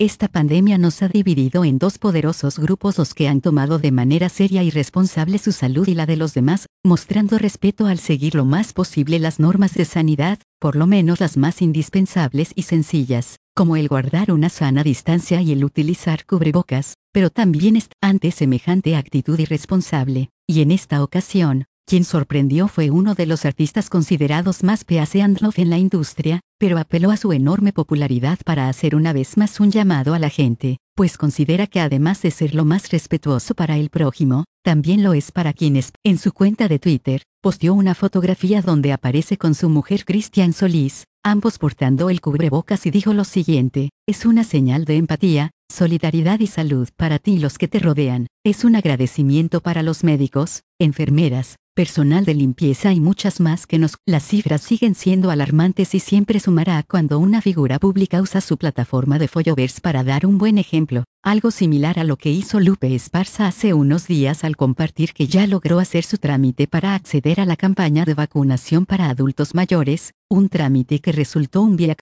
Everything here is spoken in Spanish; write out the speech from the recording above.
Esta pandemia nos ha dividido en dos poderosos grupos: los que han tomado de manera seria y responsable su salud y la de los demás, mostrando respeto al seguir lo más posible las normas de sanidad, por lo menos las más indispensables y sencillas, como el guardar una sana distancia y el utilizar cubrebocas, pero también ante semejante actitud irresponsable, y en esta ocasión, quien sorprendió fue uno de los artistas considerados más peace and love en la industria, pero apeló a su enorme popularidad para hacer una vez más un llamado a la gente, pues considera que además de ser lo más respetuoso para el prójimo, también lo es para quienes. En su cuenta de Twitter, posteó una fotografía donde aparece con su mujer Cristian Solís, ambos portando el cubrebocas, y dijo lo siguiente: es una señal de empatía, solidaridad y salud para ti y los que te rodean. Es un agradecimiento para los médicos, enfermeras, personal de limpieza y muchas más que nos... Las cifras siguen siendo alarmantes y siempre sumará cuando una figura pública usa su plataforma de Folloverse para dar un buen ejemplo, algo similar a lo que hizo Lupe Esparza hace unos días al compartir que ya logró hacer su trámite para acceder a la campaña de vacunación para adultos mayores, un trámite que resultó un